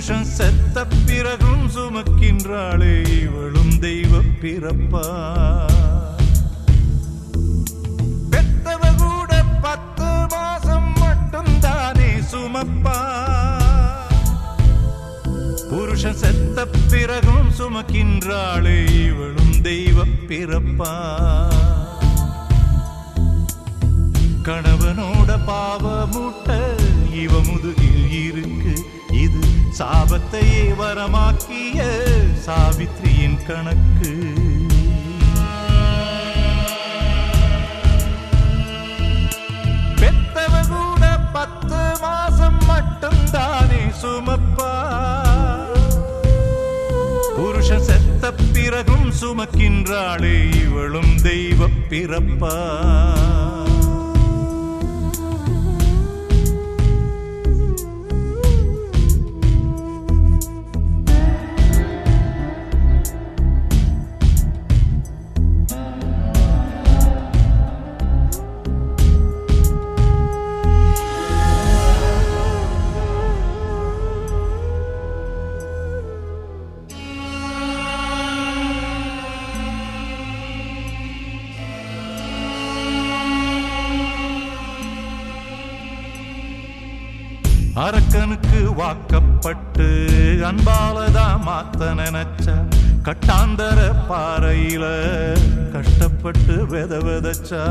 புருஷன் செத்த பிறகும் சுமக்கின்றாளே இவளும் தெய்வ பிறப்பா. பெத்தவ கூட 10 மாசம் மட்டும் தானே சுமப்பா. புருஷன் செத்த பிறகும் சுமக்கின்றாளே இவளும் தெய்வ பிறப்பா. கணவனோட பாவ மூட்ட இவ முதுகில் இருக்கு. இது சாபத்தையே வரமாக்கிய சாவித்ரியின் கணக்கு. பெத்தவ கூட 10 மாசம் மட்டும் தானே சுமப்பா. புருஷன் செத்த பிறகும் சுமக்கின்றாளே இவளும் தெய்வ பிறப்பா. அரக்கனுக்கு வாக்கப்பட்டு அன்பாலதா மாத்த நினைச்ச கட்டாந்தர பாறையில கஷ்டப்பட்டு விதச்சா.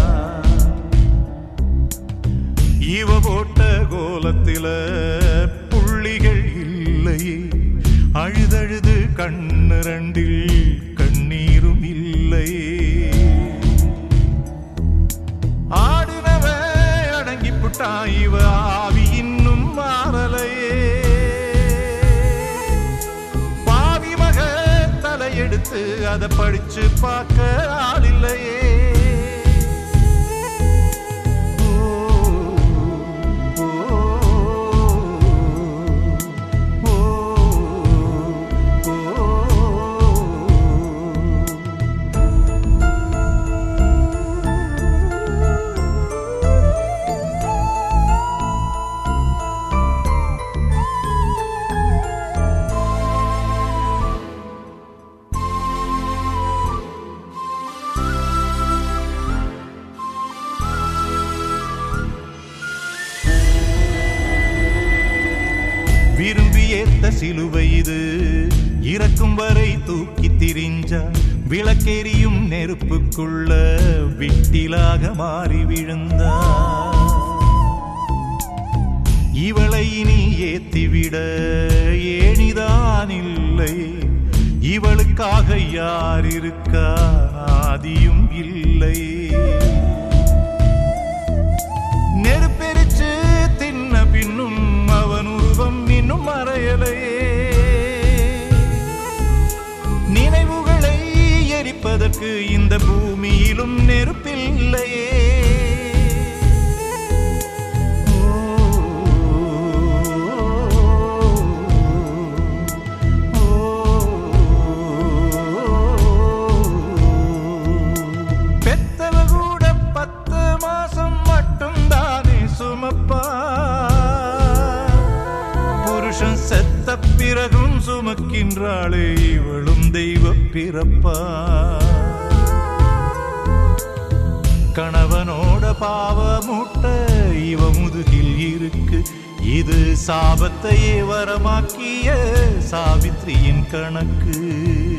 இவ போட்ட கோலத்தில புள்ளிகள் இல்லையே. அழுதழுது கண்ணு ரெண்டில் கண்ணீரும் இல்லையே. ஆடினவ அடங்கி புட்டா இவ ஆவி இன்னும் மாறலையே. பாவி மக தலையெடுத்து அதை படிச்சு பார்க்க ஆள் இல்லையே. விரும்பி ஏத்த சிலுவை இது இறக்கும் வரை தூக்கி திரிஞ்சா. விளக்கெரியும் நெருப்புக்குள்ள விட்டிலாக மாறி விழுந்தா. இவளை இனி ஏத்திவிட ஏனிதான் இல்லை. இவளுக்காக யார் இருக்கா ஆதியும் இல்லை. நெருப்பெரிச்சு தின்ன பின்னும் அவன் உருவம் இன்னும் மறையலையே. நினைவுகளை எரிப்பதற்கு இந்த பூமியிலும் நெருப்பில்லையே. பெத்தவ கூட 10 மாசம் மட்டும் தானே சுமப்பா. புருஷன் செத்த பிறகும் சுமக்கின்றாளே இவளும் தெய்வ பிறப்பா. கணவனோட பாவ மூட்ட இவ முதுகில் இருக்கு. இது சாபத்தையே வரமாக்கிய சாவித்ரியின் கணக்கு.